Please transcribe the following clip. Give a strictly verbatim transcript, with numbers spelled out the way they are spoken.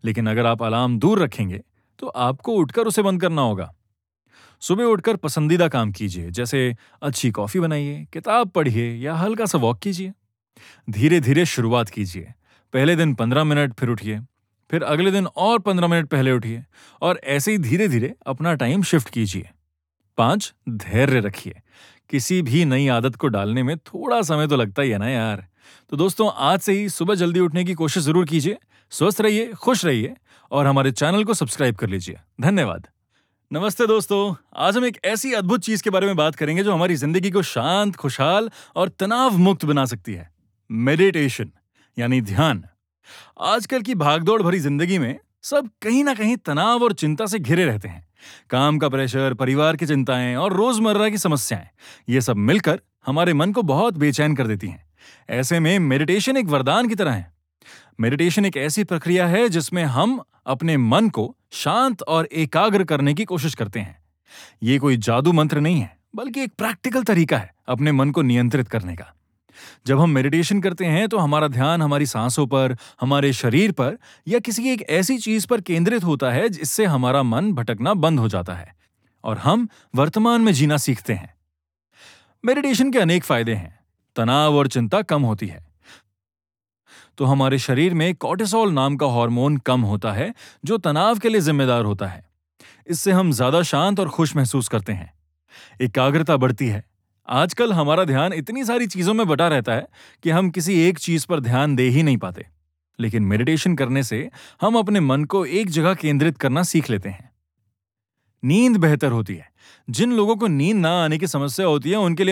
लेकिन अगर आप अलार्म दूर रखेंगे तो आपको उठकर उसे बंद करना होगा। सुबह उठकर पसंदीदा काम कीजिए, जैसे अच्छी कॉफी बनाइए, किताब पढ़िए या हल्का सा वॉक कीजिए। धीरे धीरे शुरुआत कीजिए। पहले दिन पंद्रह मिनट फिर उठिए, फिर अगले दिन और पंद्रह मिनट पहले उठिए और ऐसे ही धीरे धीरे अपना टाइम शिफ्ट कीजिए। पाँच, धैर्य रखिए। किसी भी नई आदत को डालने में थोड़ा समय तो लगता ही है ना यार। तो दोस्तों, आज से ही सुबह जल्दी उठने की कोशिश जरूर कीजिए। स्वस्थ रहिए, खुश रहिए और हमारे चैनल को सब्सक्राइब कर लीजिए। धन्यवाद। नमस्ते दोस्तों, आज हम एक ऐसी अद्भुत चीज के बारे में बात करेंगे जो हमारी जिंदगी को शांत, खुशहाल और तनाव मुक्त बना सकती है। मेडिटेशन यानी ध्यान। आजकल की भागदौड़ भरी जिंदगी में सब कहीं ना कहीं तनाव और चिंता से घिरे रहते हैं। काम का प्रेशर, परिवार की चिंताएं और रोजमर्रा की समस्याएं, ये सब मिलकर हमारे मन को बहुत बेचैन कर देती हैं। ऐसे में मेडिटेशन एक वरदान की तरह है। मेडिटेशन एक ऐसी प्रक्रिया है जिसमें हम अपने मन को शांत और एकाग्र करने की कोशिश करते हैं। ये कोई जादू मंत्र नहीं है, बल्कि एक प्रैक्टिकल तरीका है अपने मन को नियंत्रित करने का। जब हम मेडिटेशन करते हैं तो हमारा ध्यान हमारी सांसों पर, हमारे शरीर पर या किसी एक ऐसी चीज पर केंद्रित होता है जिससे हमारा मन भटकना बंद हो जाता है और हम वर्तमान में जीना सीखते हैं। मेडिटेशन के अनेक फायदे हैं। तनाव और चिंता कम होती है तो हमारे शरीर में कोर्टिसोल नाम का हार्मोन कम होता है जो तनाव के लिए जिम्मेदार होता है। इससे हम ज्यादा शांत और खुश महसूस करते हैं। एकाग्रता बढ़ती है। आजकल हमारा ध्यान इतनी सारी चीजों में बटा रहता है कि हम किसी एक चीज पर ध्यान दे ही नहीं पाते। लेकिन मेडिटेशन करने से हम अपने मन को एक जगह केंद्रित करना सीख लेते हैं। नींद बेहतर होती है। जिन लोगों को नींद ना आने की समस्या होती है उनके लिए